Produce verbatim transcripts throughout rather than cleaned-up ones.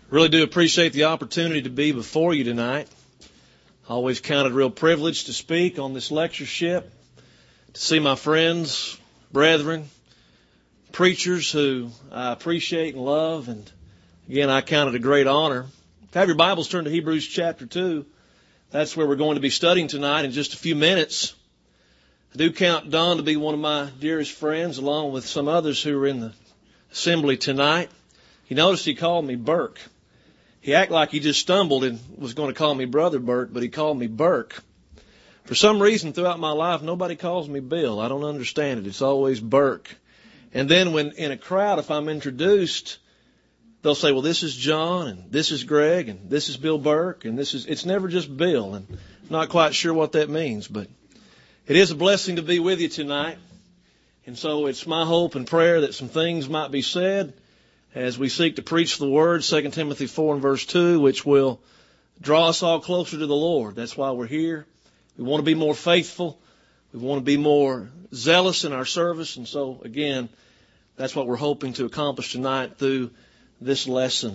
Really do appreciate the opportunity to be before you tonight. Always counted a real privilege to speak on this lectureship, to see my friends, brethren, preachers who I appreciate and love, and again, I count it a great honor. If you have your Bibles, turn to Hebrews chapter two. That's where we're going to be studying tonight in just a few minutes. I do count Don to be one of my dearest friends, along with some others who are in the assembly tonight. You notice he called me Burke. He acted like he just stumbled and was going to call me Brother Burke, but he called me Burke. For some reason, throughout my life, nobody calls me Bill. I don't understand it. It's always Burke. And then when in a crowd, if I'm introduced, they'll say, well, this is John, and this is Greg, and this is Bill Burke, and this is, it's never just Bill. And I'm not quite sure what that means, but it is a blessing to be with you tonight. And so it's my hope and prayer that some things might be said as we seek to preach the Word, Second Timothy four and verse two, which will draw us all closer to the Lord. That's why we're here. We want to be more faithful. We want to be more zealous in our service. And so, again, that's what we're hoping to accomplish tonight through this lesson.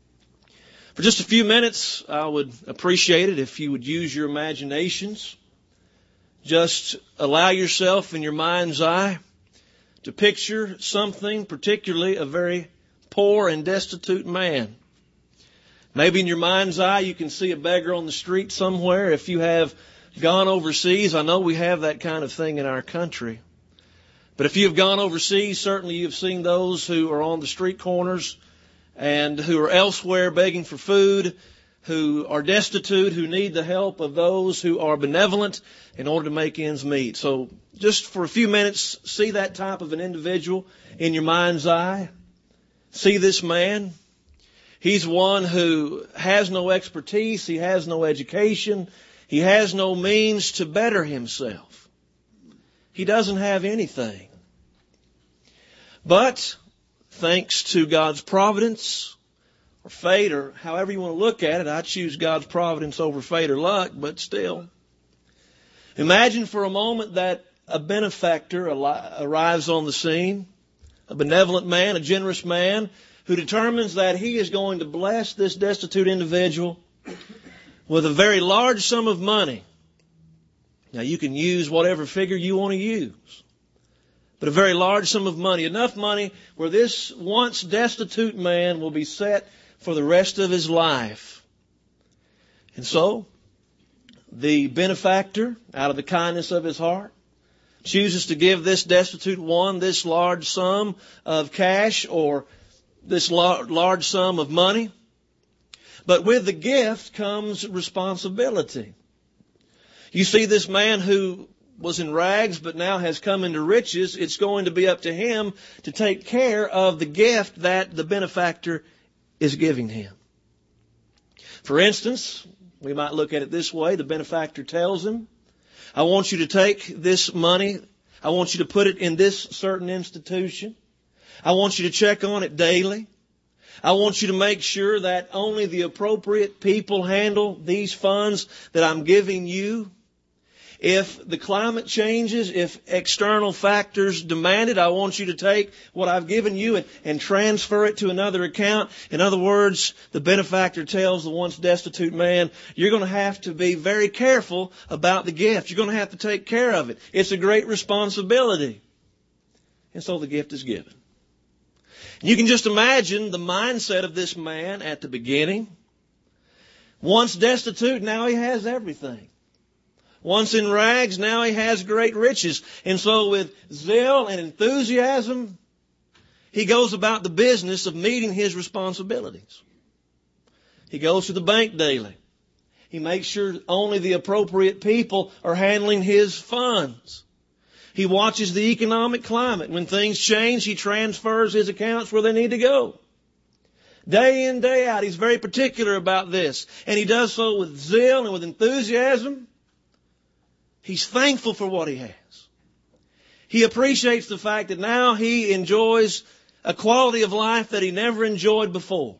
For just a few minutes, I would appreciate it if you would use your imaginations. Just allow yourself in your mind's eye to picture something, particularly a very poor and destitute man. Maybe in your mind's eye you can see a beggar on the street somewhere. If you have gone overseas, I know we have that kind of thing in our country. But if you have gone overseas, certainly you've seen those who are on the street corners and who are elsewhere begging for food, who are destitute, who need the help of those who are benevolent in order to make ends meet. So just for a few minutes, see that type of an individual in your mind's eye. See this man. He's one who has no expertise. He has no education. He has no means to better himself. He doesn't have anything. But thanks to God's providence or fate, or however you want to look at it, I choose God's providence over fate or luck, but still. Imagine for a moment that a benefactor arrives on the scene. A benevolent man, a generous man, who determines that he is going to bless this destitute individual with a very large sum of money. Now, you can use whatever figure you want to use, but a very large sum of money, enough money where this once destitute man will be set for the rest of his life. And so, the benefactor, out of the kindness of his heart, chooses to give this destitute one this large sum of cash or this large sum of money. But with the gift comes responsibility. You see, this man who was in rags but now has come into riches, it's going to be up to him to take care of the gift that the benefactor is giving him. For instance, we might look at it this way. The benefactor tells him, I want you to take this money. I want you to put it in this certain institution. I want you to check on it daily. I want you to make sure that only the appropriate people handle these funds that I'm giving you. If the climate changes, if external factors demand it, I want you to take what I've given you and, and transfer it to another account. In other words, the benefactor tells the once destitute man, you're going to have to be very careful about the gift. You're going to have to take care of it. It's a great responsibility. And so the gift is given. You can just imagine the mindset of this man at the beginning. Once destitute, now he has everything. Once in rags, now he has great riches. And so with zeal and enthusiasm, he goes about the business of meeting his responsibilities. He goes to the bank daily. He makes sure only the appropriate people are handling his funds. He watches the economic climate. When things change, he transfers his accounts where they need to go. Day in, day out, he's very particular about this. And he does so with zeal and with enthusiasm. He's thankful for what he has. He appreciates the fact that now he enjoys a quality of life that he never enjoyed before.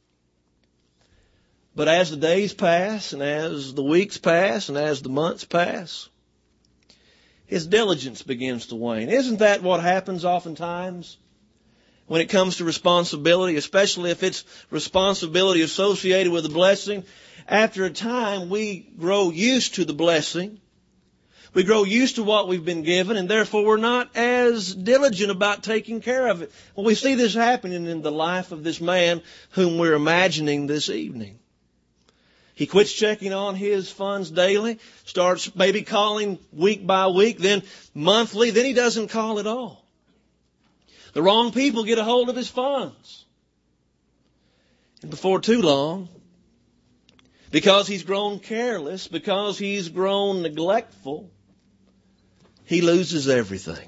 But as the days pass, and as the weeks pass, and as the months pass, his diligence begins to wane. Isn't that what happens oftentimes? when it comes to responsibility, especially if it's responsibility associated with a blessing. After a time, we grow used to the blessing. We grow used to what we've been given, and therefore we're not as diligent about taking care of it. Well, we see this happening in the life of this man whom we're imagining this evening. He quits checking on his funds daily, starts maybe calling week by week, then monthly, then he doesn't call at all. The wrong people get a hold of his funds. And before too long, because he's grown careless, because he's grown neglectful, he loses everything.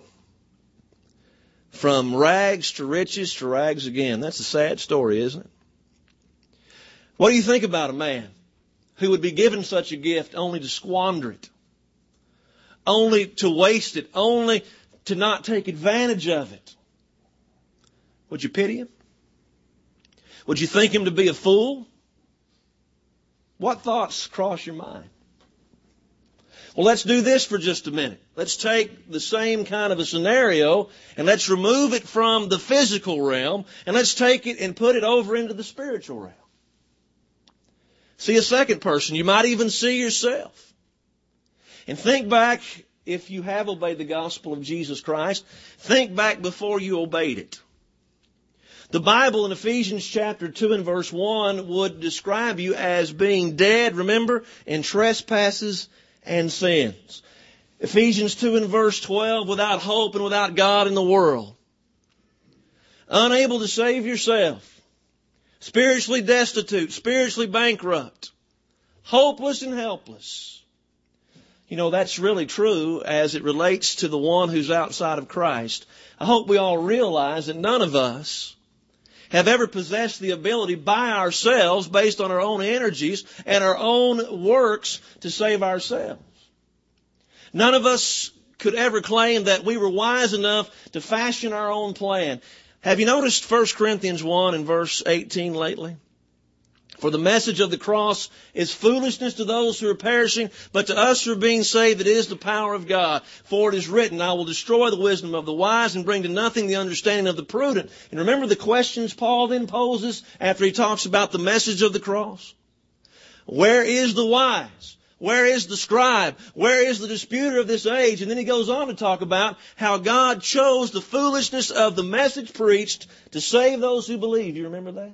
From rags to riches to rags again. That's a sad story, isn't it? What do you think about a man who would be given such a gift only to squander it, only to waste it, only to not take advantage of it? Would you pity him? Would you think him to be a fool? What thoughts cross your mind? Well, let's do this for just a minute. Let's take the same kind of a scenario and let's remove it from the physical realm and let's take it and put it over into the spiritual realm. See a second person. You might even see yourself. And think back, if you have obeyed the gospel of Jesus Christ, think back before you obeyed it. The Bible in Ephesians chapter two and verse one would describe you as being dead, remember, in trespasses and sins. Ephesians two and verse twelve, without hope and without God in the world. Unable to save yourself. Spiritually destitute, spiritually bankrupt. Hopeless and helpless. You know, that's really true as it relates to the one who's outside of Christ. I hope we all realize that none of us have ever possessed the ability by ourselves, based on our own energies and our own works, to save ourselves. None of us could ever claim that we were wise enough to fashion our own plan. Have you noticed First Corinthians one and verse eighteen lately? For the message of the cross is foolishness to those who are perishing, but to us who are being saved it is the power of God. For it is written, I will destroy the wisdom of the wise and bring to nothing the understanding of the prudent. And remember the questions Paul then poses after he talks about the message of the cross? Where is the wise? Where is the scribe? Where is the disputer of this age? And then he goes on to talk about how God chose the foolishness of the message preached to save those who believe. You remember that?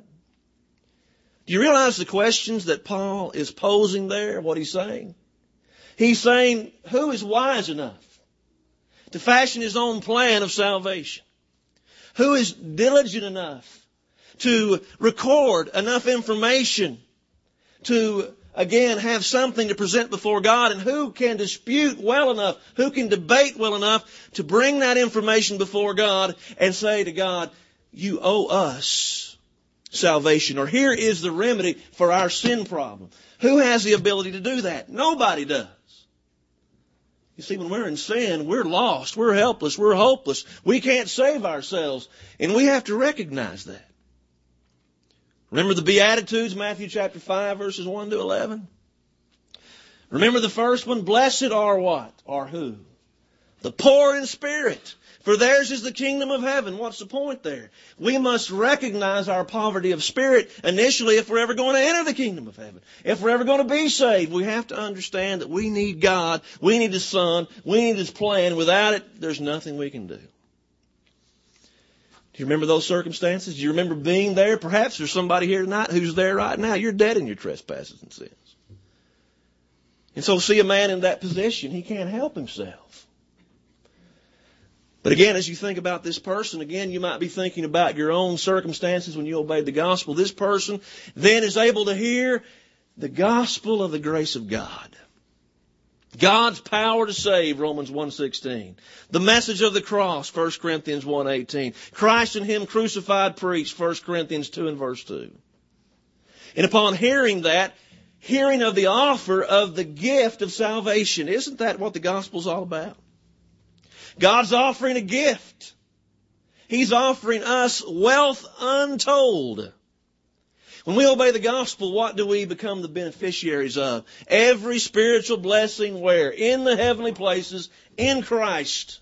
Do you realize the questions that Paul is posing there, what he's saying? He's saying, who is wise enough to fashion his own plan of salvation? Who is diligent enough to record enough information to, again, have something to present before God? And who can dispute well enough, who can debate well enough to bring that information before God and say to God, you owe us salvation, or here is the remedy for our sin problem. Who has the ability to do that? Nobody does. You see, when we're in sin, we're lost, we're helpless, we're hopeless. We can't save ourselves, and we have to recognize that. Remember the Beatitudes, Matthew chapter five, verses one to eleven? Remember the first one? Blessed are what? Are who? The poor in spirit, for theirs is the kingdom of heaven. What's the point there? We must recognize our poverty of spirit initially if we're ever going to enter the kingdom of heaven. If we're ever going to be saved, we have to understand that we need God, we need His Son, we need His plan. Without it, there's nothing we can do. Do you remember those circumstances? Do you remember being there? Perhaps there's somebody here tonight who's there right now. You're dead in your trespasses and sins. And so see a man in that position, he can't help himself. But again, as you think about this person, again, you might be thinking about your own circumstances when you obeyed the gospel. This person then is able to hear the gospel of the grace of God. God's power to save, Romans one sixteen. The message of the cross, First Corinthians one eighteen. Christ and Him crucified preached, First Corinthians two and verse two. And upon hearing that, hearing of the offer of the gift of salvation. Isn't that what the gospel's all about? God's offering a gift. He's offering us wealth untold. When we obey the gospel, what do we become the beneficiaries of? Every spiritual blessing where? In the heavenly places, in Christ.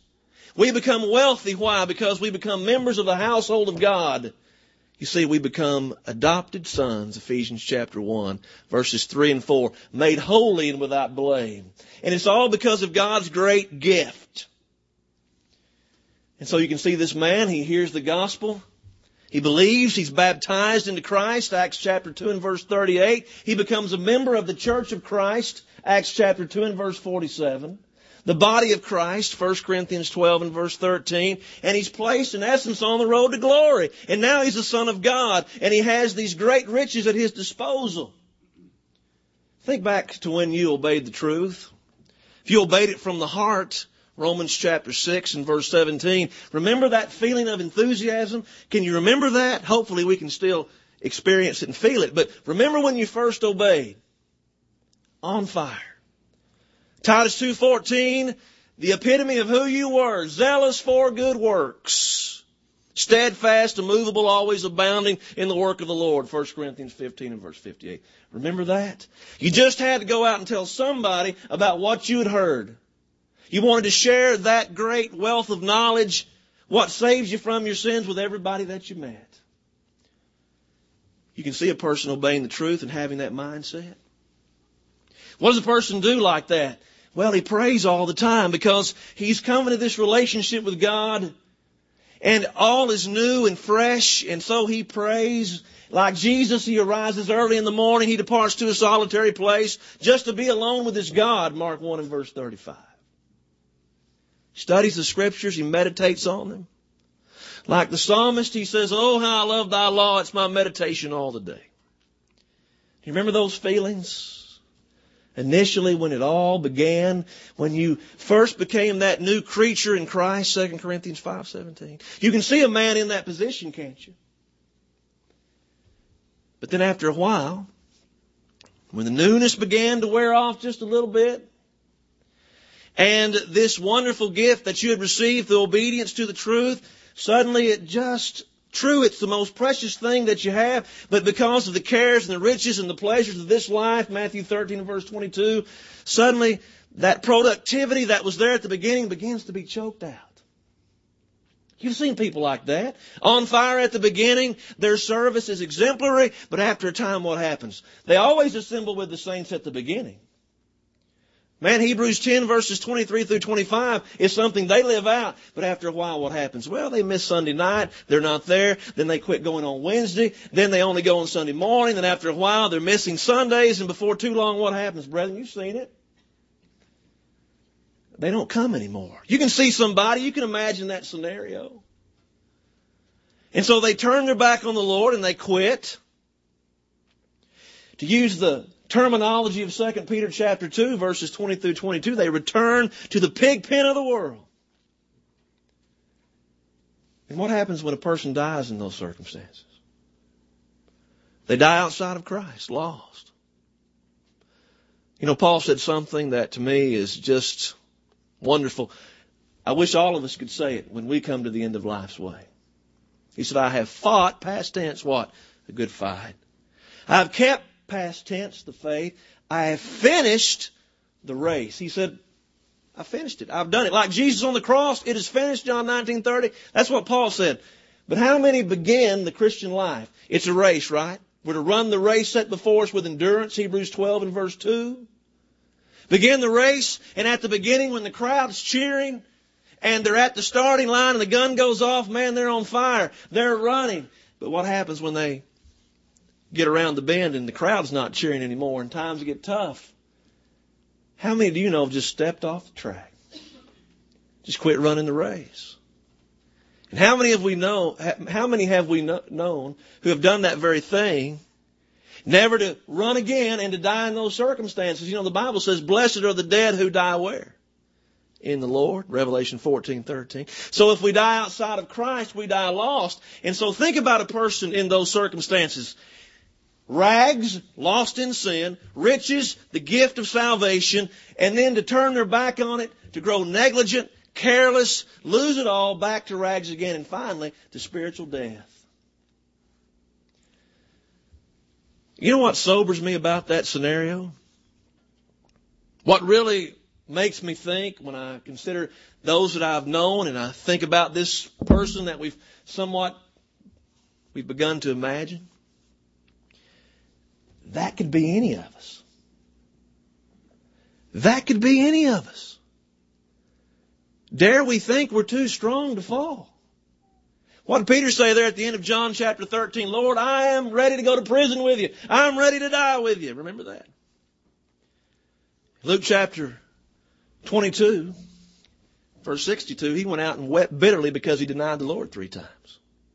We become wealthy. Why? Because we become members of the household of God. You see, we become adopted sons, Ephesians chapter one, verses three and four, made holy and without blame. And it's all because of God's great gift. And so you can see this man, he hears the gospel. He believes, he's baptized into Christ, Acts chapter two and verse thirty-eight. He becomes a member of the church of Christ, Acts chapter two and verse forty-seven. The body of Christ, First Corinthians twelve and verse thirteen. And he's placed, in essence, on the road to glory. And now he's a son of God. And he has these great riches at his disposal. Think back to when you obeyed the truth. If you obeyed it from the heart, Romans chapter six and verse seventeen. Remember that feeling of enthusiasm? Can you remember that? Hopefully we can still experience it and feel it. But remember when you first obeyed. On fire. Titus two fourteen, the epitome of who you were, zealous for good works, steadfast, immovable, always abounding in the work of the Lord, First Corinthians fifteen and verse fifty-eight. Remember that? You just had to go out and tell somebody about what you had heard. You wanted to share that great wealth of knowledge, what saves you from your sins, with everybody that you met. You can see a person obeying the truth and having that mindset. What does a person do like that? Well, he prays all the time because he's come into this relationship with God and all is new and fresh. And so he prays like Jesus. He arises early in the morning. He departs to a solitary place just to be alone with his God. Mark one and verse thirty-five. Studies the scriptures. He meditates on them. Like the psalmist, he says, "Oh, how I love thy law. It's my meditation all the day." You remember those feelings? Initially, when it all began, when you first became that new creature in Christ, Second Corinthians five seventeen. You can see a man in that position, can't you? But then after a while, when the newness began to wear off just a little bit, and this wonderful gift that you had received through obedience to the truth, suddenly it just... True, it's the most precious thing that you have, but because of the cares and the riches and the pleasures of this life, Matthew thirteen and verse twenty-two, suddenly that productivity that was there at the beginning begins to be choked out. You've seen people like that. On fire at the beginning, their service is exemplary, but after a time what happens? They always assemble with the saints at the beginning. Man, Hebrews ten verses twenty-three through twenty-five is something they live out. But after a while, what happens? Well, they miss Sunday night. They're not there. Then they quit going on Wednesday. Then they only go on Sunday morning. Then after a while, they're missing Sundays. And before too long, what happens, brethren? You've seen it. They don't come anymore. You can see somebody. You can imagine that scenario. And so they turn their back on the Lord and they quit. To use the terminology of Second Peter chapter two, verses twenty through twenty-two, they return to the pig pen of the world. And what happens when a person dies in those circumstances? They die outside of Christ, lost. You know, Paul said something that to me is just wonderful. I wish all of us could say it when we come to the end of life's way. He said, I have fought, past tense, what? A good fight. I have kept, past tense, the faith. I have finished the race. He said, I finished it. I've done it. Like Jesus on the cross, it is finished, John nineteen thirty. That's what Paul said. But how many begin the Christian life? It's a race, right? We're to run the race set before us with endurance, Hebrews twelve and verse two. Begin the race, and at the beginning when the crowd's cheering, and they're at the starting line and the gun goes off, man, they're on fire. They're running. But what happens when they get around the bend and the crowd's not cheering anymore and times get tough? How many do you know have just stepped off the track? Just quit running the race. And how many have we know, how many have we known who have done that very thing, never to run again and to die in those circumstances? You know, the Bible says, blessed are the dead who die where? In the Lord, Revelation fourteen thirteen. So if we die outside of Christ, we die lost. And so think about a person in those circumstances. Rags, lost in sin, riches, the gift of salvation, and then to turn their back on it, to grow negligent, careless, lose it all, back to rags again, and finally to spiritual death. You know what sobers me about that scenario? What really makes me think when I consider those that I've known and I think about this person that we've somewhat we've begun to imagine. That could be any of us. That could be any of us. Dare we think we're too strong to fall? What did Peter say there at the end of John chapter thirteen? Lord, I am ready to go to prison with you. I'm ready to die with you. Remember that? Luke chapter twenty-two, verse sixty-two, he went out and wept bitterly because he denied the Lord three times.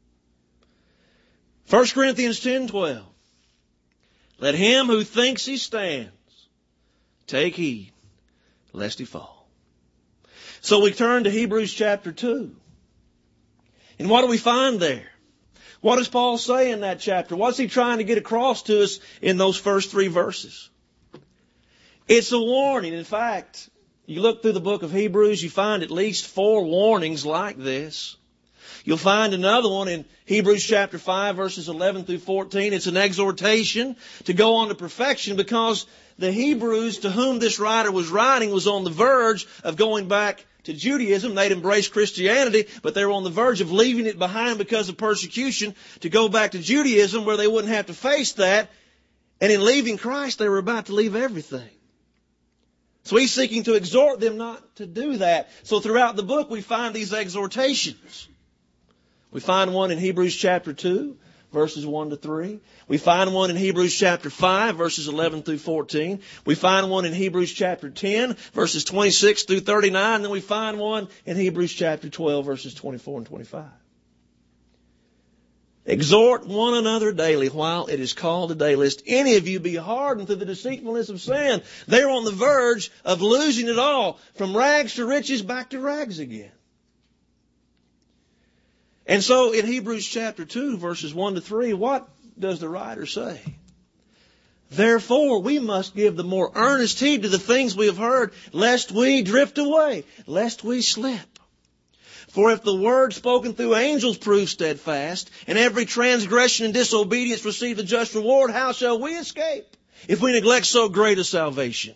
First Corinthians ten twelve. Let him who thinks he stands take heed lest he fall. So we turn to Hebrews chapter two. And what do we find there? What does Paul say in that chapter? What's he trying to get across to us in those first three verses? It's a warning. In fact, you look through the book of Hebrews, you find at least four warnings like this. You'll find another one in Hebrews chapter five, verses eleven through fourteen. It's an exhortation to go on to perfection because the Hebrews to whom this writer was writing was on the verge of going back to Judaism. They'd embraced Christianity, but they were on the verge of leaving it behind because of persecution to go back to Judaism where they wouldn't have to face that. And in leaving Christ, they were about to leave everything. So he's seeking to exhort them not to do that. So throughout the book, we find these exhortations. We find one in Hebrews chapter two, verses one to three. We find one in Hebrews chapter five, verses eleven through fourteen. We find one in Hebrews chapter ten, verses twenty-six through thirty-nine. And then we find one in Hebrews chapter twelve, verses twenty-four and twenty-five. Exhort one another daily while it is called today, lest any of you be hardened through the deceitfulness of sin. They're on the verge of losing it all, from rags to riches, back to rags again. And so in Hebrews chapter two, verses one to three, what does the writer say? Therefore, we must give the more earnest heed to the things we have heard, lest we drift away, lest we slip. For if the word spoken through angels proves steadfast, and every transgression and disobedience receive a just reward, how shall we escape if we neglect so great a salvation?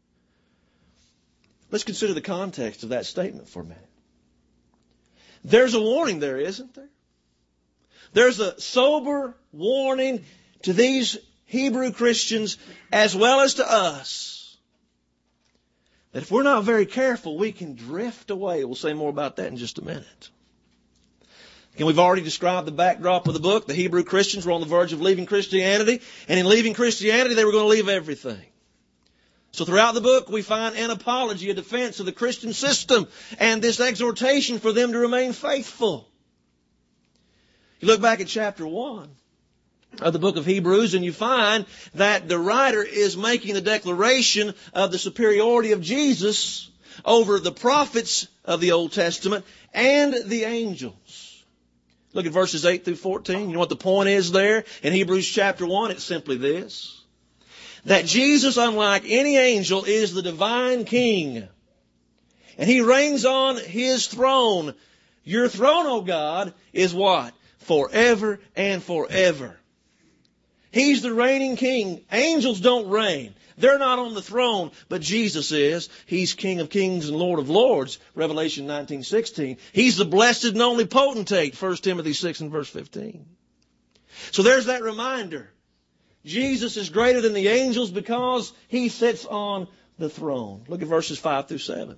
Let's consider the context of that statement for a minute. There's a warning there, isn't there? There's a sober warning to these Hebrew Christians as well as to us that if we're not very careful, we can drift away. We'll say more about that in just a minute. Again, we've already described the backdrop of the book. The Hebrew Christians were on the verge of leaving Christianity, and in leaving Christianity, they were going to leave everything. So throughout the book, we find an apology, a defense of the Christian system, and this exhortation for them to remain faithful. You look back at chapter one of the book of Hebrews, and you find that the writer is making the declaration of the superiority of Jesus over the prophets of the Old Testament and the angels. Look at verses eight through fourteen. You know what the point is there? In Hebrews chapter one, it's simply this. That Jesus, unlike any angel, is the divine king. And he reigns on his throne. Your throne, O God, is what? Forever and forever. He's the reigning king. Angels don't reign. They're not on the throne, but Jesus is. He's King of kings and Lord of lords, Revelation nineteen sixteen. He's the blessed and only potentate, First Timothy six and verse fifteen. So there's that reminder. Jesus is greater than the angels because he sits on the throne. Look at verses five through seven.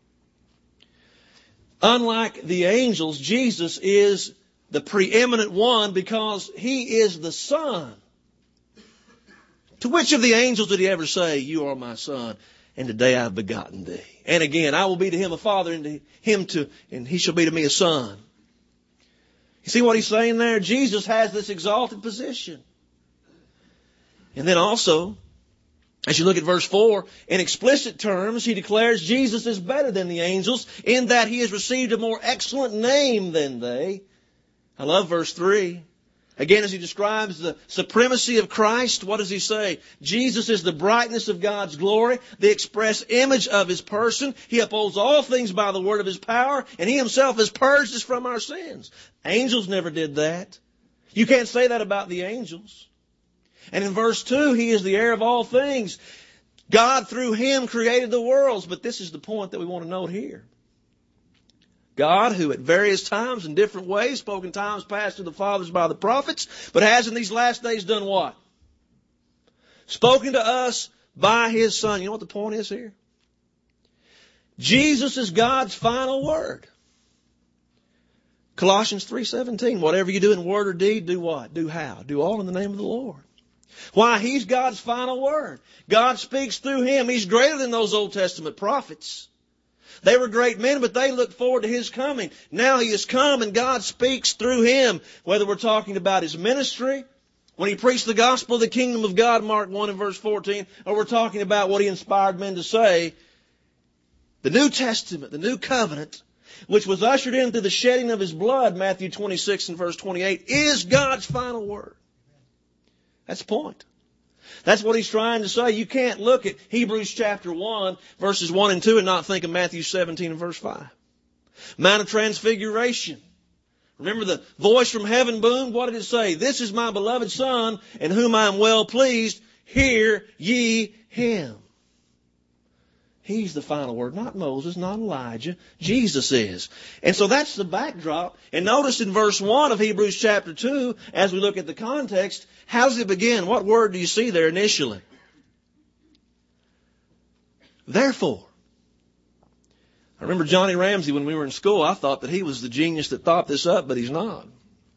Unlike the angels, Jesus is the preeminent one because he is the Son. To which of the angels did he ever say, you are my Son, and today I have begotten thee? And again, I will be to him a father, and to him to, and he shall be to me a son. You see what he's saying there? Jesus has this exalted position. And then also, as you look at verse four, in explicit terms, he declares Jesus is better than the angels in that he has received a more excellent name than they. I love verse three. Again, as he describes the supremacy of Christ, what does he say? Jesus is the brightness of God's glory, the express image of his person. He upholds all things by the word of his power, and he himself has purged us from our sins. Angels never did that. You can't say that about the angels. And in verse two, he is the heir of all things. God through Him created the worlds. But this is the point that we want to note here. God, who at various times in different ways spoke in times past to the fathers by the prophets, but has in these last days done what? Spoken to us by His Son. You know what the point is here? Jesus is God's final word. Colossians three seventeen, whatever you do in word or deed, do what? Do how? Do all in the name of the Lord. Why? He's God's final word. God speaks through Him. He's greater than those Old Testament prophets. They were great men, but they looked forward to His coming. Now He has come and God speaks through Him, whether we're talking about His ministry, when He preached the gospel of the kingdom of God, Mark one and verse fourteen, or we're talking about what He inspired men to say. The New Testament, the New Covenant, which was ushered in through the shedding of His blood, Matthew twenty-six and verse twenty-eight, is God's final word. That's the point. That's what He's trying to say. You can't look at Hebrews chapter one, verses one and two and not think of Matthew seventeen and verse five. Mount of Transfiguration. Remember the voice from heaven boomed? What did it say? This is my beloved Son, in whom I am well pleased. Hear ye Him. He's the final word, not Moses, not Elijah. Jesus is. And so that's the backdrop. And notice in verse one of Hebrews chapter two, as we look at the context, how does it begin? What word do you see there initially? Therefore. I remember Johnny Ramsey when we were in school. I thought that he was the genius that thought this up, but he's not.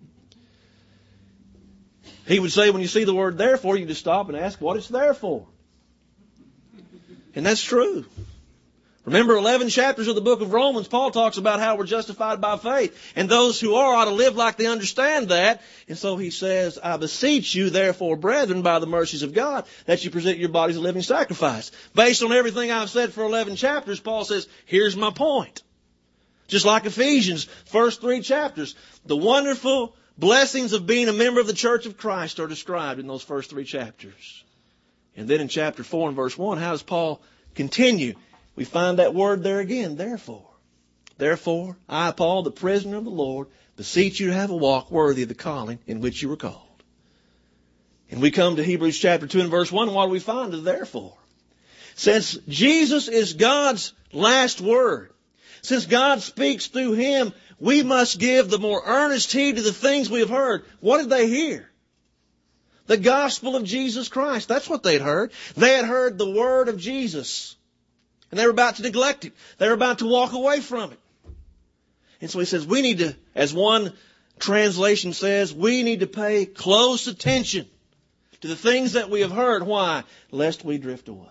He would say when you see the word therefore, you just stop and ask what it's there for. And that's true. Remember eleven chapters of the book of Romans, Paul talks about how we're justified by faith. And those who are ought to live like they understand that. And so he says, I beseech you, therefore, brethren, by the mercies of God, that you present your bodies a living sacrifice. Based on everything I've said for eleven chapters, Paul says, here's my point. Just like Ephesians, first three chapters. The wonderful blessings of being a member of the church of Christ are described in those first three chapters. And then in chapter four and verse one, how does Paul continue? We find that word there again, therefore. Therefore, I, Paul, the prisoner of the Lord, beseech you to have a walk worthy of the calling in which you were called. And we come to Hebrews chapter two and verse one, what do we find? The therefore. Since Jesus is God's last word, since God speaks through Him, we must give the more earnest heed to the things we have heard. What did they hear? The gospel of Jesus Christ. That's what they'd heard. They had heard the word of Jesus. And they were about to neglect it. They were about to walk away from it. And so he says, we need to, as one translation says, we need to pay close attention to the things that we have heard. Why? Lest we drift away.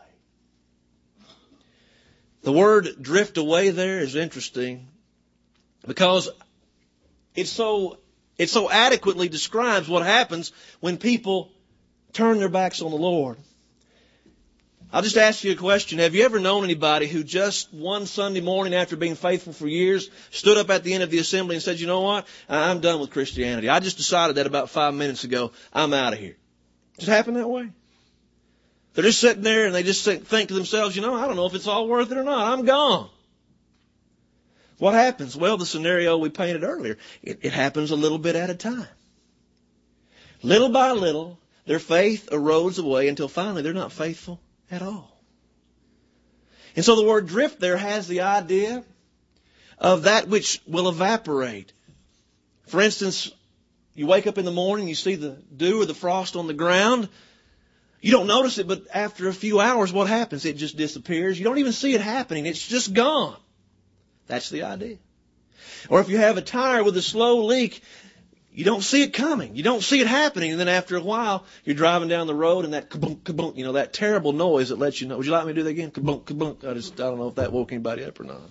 The word drift away there is interesting because it's so It so adequately describes what happens when people turn their backs on the Lord. I'll just ask you a question. Have you ever known anybody who just one Sunday morning after being faithful for years stood up at the end of the assembly and said, you know what? I'm done with Christianity. I just decided that about five minutes ago. I'm out of here. Just happened that way. They're just sitting there and they just think to themselves, you know, I don't know if it's all worth it or not. I'm gone. What happens? Well, the scenario we painted earlier, it, it happens a little bit at a time. Little by little, their faith erodes away until finally they're not faithful at all. And so the word drift there has the idea of that which will evaporate. For instance, you wake up in the morning, you see the dew or the frost on the ground. You don't notice it, but after a few hours, what happens? It just disappears. You don't even see it happening. It's just gone. That's the idea. Or if you have a tire with a slow leak, you don't see it coming. You don't see it happening. And then after a while, you're driving down the road and that kabunk, kabunk, you know, that terrible noise that lets you know. Would you like me to do that again? Kabunk, kabunk. I just, I don't know if that woke anybody up or not.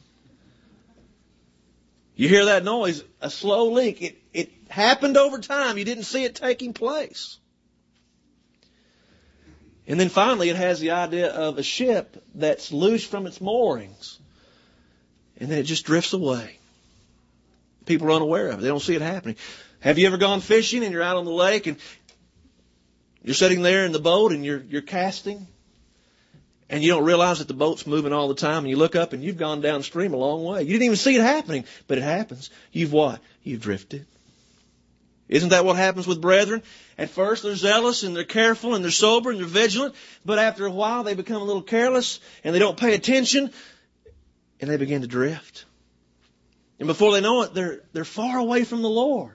You hear that noise, a slow leak. It, it happened over time. You didn't see it taking place. And then finally, it has the idea of a ship that's loose from its moorings. And then it just drifts away. People are unaware of it. They don't see it happening. Have you ever gone fishing and you're out on the lake and you're sitting there in the boat and you're you're casting and you don't realize that the boat's moving all the time and you look up and you've gone downstream a long way. You didn't even see it happening, but it happens. You've what? You've drifted. Isn't that what happens with brethren? At first they're zealous and they're careful and they're sober and they're vigilant, but after a while they become a little careless and they don't pay attention and they begin to drift. And before they know it, they're, they're far away from the Lord.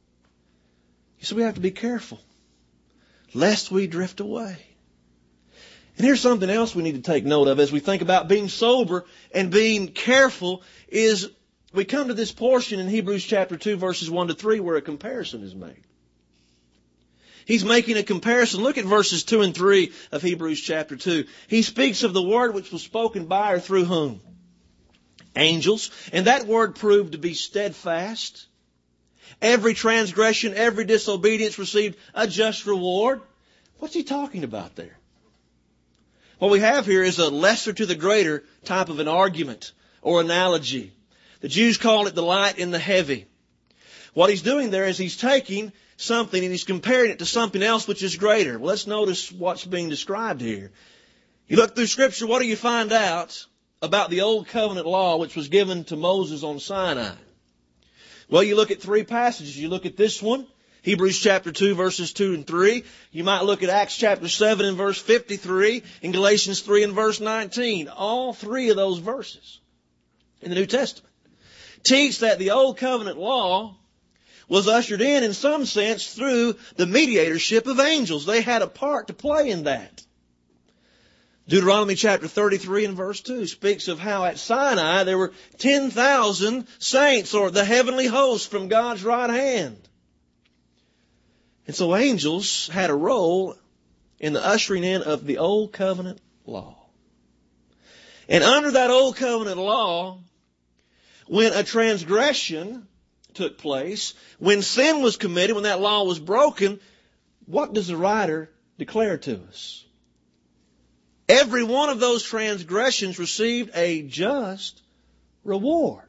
So we have to be careful, lest we drift away. And here's something else we need to take note of as we think about being sober and being careful is we come to this portion in Hebrews chapter two, verses one to three, where a comparison is made. He's making a comparison. Look at verses two and three of Hebrews chapter two. He speaks of the word which was spoken by or through whom? Angels. And that word proved to be steadfast. Every transgression, every disobedience received a just reward. What's he talking about there? What we have here is a lesser to the greater type of an argument or analogy. The Jews called it the light and the heavy. What he's doing there is he's taking something and he's comparing it to something else which is greater. Well, let's notice what's being described here. You look through Scripture, what do you find out about the Old Covenant law which was given to Moses on Sinai? Well, you look at three passages. You look at this one, Hebrews chapter two, verses two and three. You might look at Acts chapter seven and verse fifty-three, and Galatians three and verse nineteen. All three of those verses in the New Testament teach that the Old Covenant law was ushered in, in some sense, through the mediatorship of angels. They had a part to play in that. Deuteronomy chapter thirty-three and verse two speaks of how at Sinai there were ten thousand saints, or the heavenly host from God's right hand. And so angels had a role in the ushering in of the Old Covenant law. And under that Old Covenant law, when a transgression took place, when sin was committed, when that law was broken, what does the writer declare to us? Every one of those transgressions received a just reward.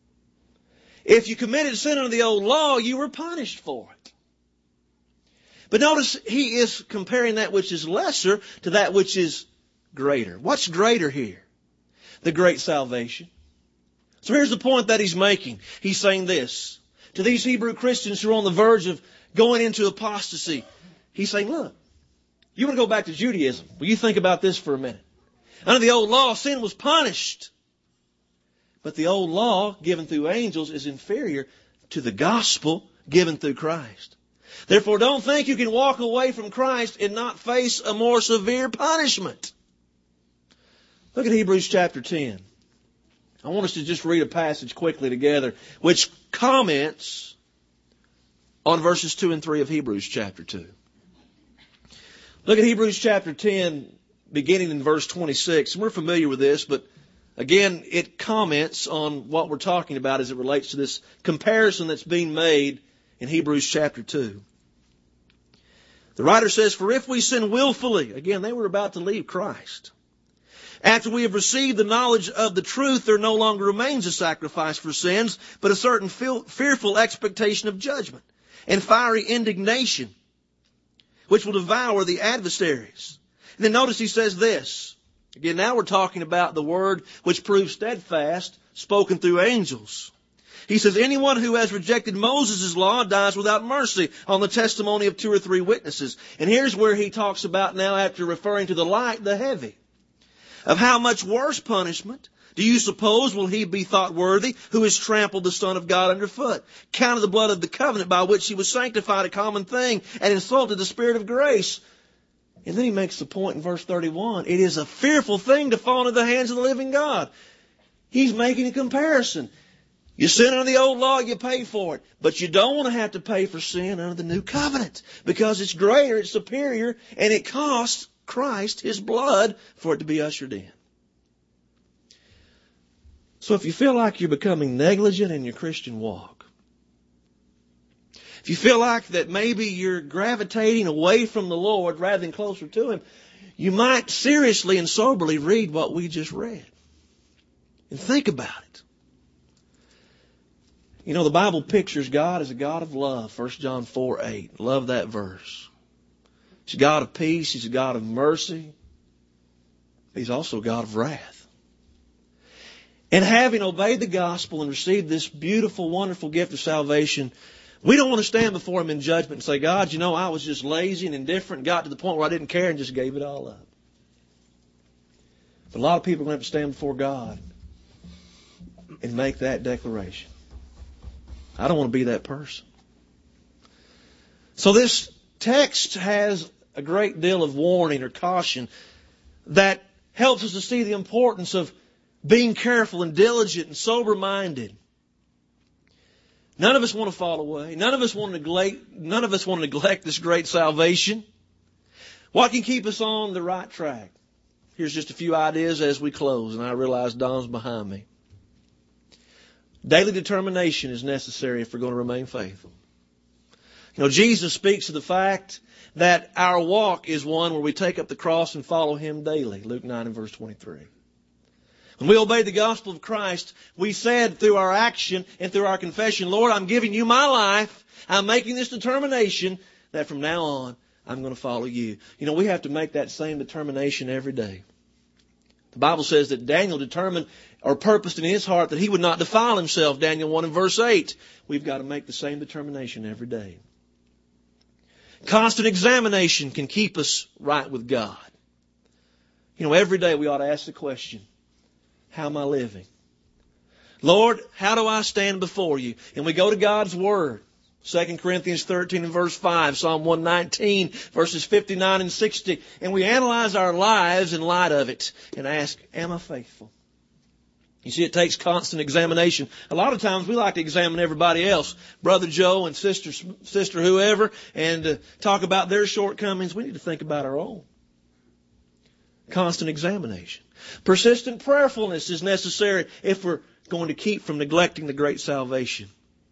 If you committed sin under the old law, you were punished for it. But notice he is comparing that which is lesser to that which is greater. What's greater here? The great salvation. So here's the point that he's making. He's saying this to these Hebrew Christians who are on the verge of going into apostasy. He's saying, look, you want to go back to Judaism. Well, you think about this for a minute. Under the old law, sin was punished. But the old law given through angels is inferior to the gospel given through Christ. Therefore, don't think you can walk away from Christ and not face a more severe punishment. Look at Hebrews chapter ten. I want us to just read a passage quickly together which comments on verses two and three of Hebrews chapter two. Look at Hebrews chapter ten, beginning in verse twenty-six. We're familiar with this, but again, it comments on what we're talking about as it relates to this comparison that's being made in Hebrews chapter two. The writer says, for if we sin willfully, again, they were about to leave Christ. After we have received the knowledge of the truth, there no longer remains a sacrifice for sins, but a certain fearful expectation of judgment and fiery indignation, which will devour the adversaries. And then notice he says this. Again, now we're talking about the word which proves steadfast, spoken through angels. He says, anyone who has rejected Moses' law dies without mercy on the testimony of two or three witnesses. And here's where he talks about now, after referring to the light, the heavy. Of how much worse punishment do you suppose will he be thought worthy who has trampled the Son of God underfoot, counted the blood of the covenant by which he was sanctified a common thing, and insulted the Spirit of grace? And then he makes the point in verse thirty-one. It is a fearful thing to fall into the hands of the living God. He's making a comparison. You sin under the old law, you pay for it. But you don't want to have to pay for sin under the new covenant, because it's greater, it's superior, and it costs Christ His blood for it to be ushered in. So if you feel like you're becoming negligent in your Christian walk, if you feel like that maybe you're gravitating away from the Lord rather than closer to Him, you might seriously and soberly read what we just read and think about it. You know, the Bible pictures God as a God of love, First John four eight. Love that verse. He's a God of peace. He's a God of mercy. He's also a God of wrath. And having obeyed the gospel and received this beautiful, wonderful gift of salvation, We don't want to stand before Him in judgment and say, God, you know, I was just lazy and indifferent and got to the point where I didn't care and just gave it all up. But a lot of people are going to have to stand before God and make that declaration. I don't want to be that person. So this text has a great deal of warning or caution that helps us to see the importance of being careful and diligent and sober-minded. None of us want to fall away. None of us want to neglect, none of us want to neglect this great salvation. What can keep us on the right track? Here's just a few ideas as we close, and I realize Don's behind me. Daily determination is necessary if we're going to remain faithful. You know, Jesus speaks of the fact that our walk is one where we take up the cross and follow Him daily. Luke nine and verse twenty-three. When we obey the gospel of Christ, we said through our action and through our confession, Lord, I'm giving You my life. I'm making this determination that from now on, I'm going to follow You. You know, we have to make that same determination every day. The Bible says that Daniel determined or purposed in his heart that he would not defile himself. Daniel one and verse eight. We've got to make the same determination every day. Constant examination can keep us right with God. You know, every day we ought to ask the question, how am I living? Lord, how do I stand before You? And we go to God's Word. Second Corinthians thirteen and verse five, Psalm one nineteen, verses fifty-nine and sixty. And we analyze our lives in light of it and ask, am I faithful? You see, it takes constant examination. A lot of times we like to examine everybody else, Brother Joe and Sister Sister whoever, and uh, talk about their shortcomings. We need to think about our own. Constant examination. Persistent prayerfulness is necessary if we're going to keep from neglecting the great salvation.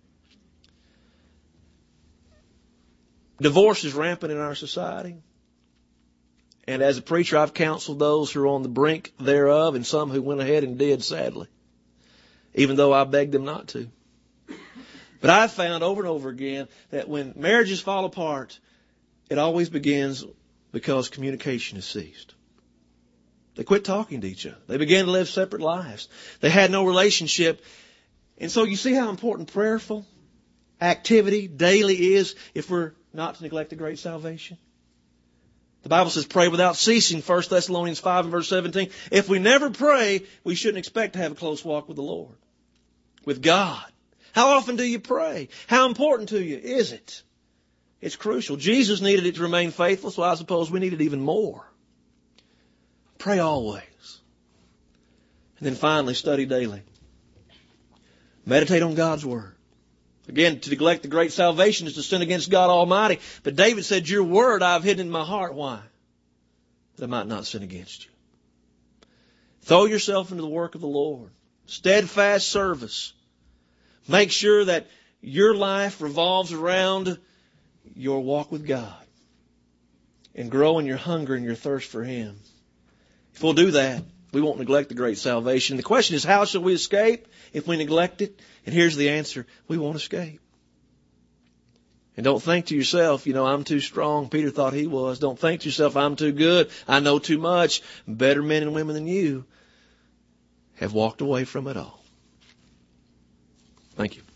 Divorce is rampant in our society. And as a preacher, I've counseled those who are on the brink thereof and some who went ahead and did, sadly, even though I begged them not to. But I've found over and over again that when marriages fall apart, it always begins because communication has ceased. They quit talking to each other. They began to live separate lives. They had no relationship. And so you see how important prayerful activity daily is if we're not to neglect the great salvation. The Bible says pray without ceasing, First Thessalonians five and verse seventeen. If we never pray, we shouldn't expect to have a close walk with the Lord, with God. How often do you pray? How important to you is it? It's crucial. Jesus needed it to remain faithful, so I suppose we need it even more. Pray always. And then finally, study daily. Meditate on God's Word. Again, to neglect the great salvation is to sin against God Almighty. But David said, Your Word I have hidden in my heart. Why? That I might not sin against You. Throw yourself into the work of the Lord. Steadfast service. Make sure that your life revolves around your walk with God. And grow in your hunger and your thirst for Him. If we'll do that, we won't neglect the great salvation. The question is, how shall we escape if we neglect it? And here's the answer. We won't escape. And don't think to yourself, you know, I'm too strong. Peter thought he was. Don't think to yourself, I'm too good. I know too much. Better men and women than you have walked away from it all. Thank you.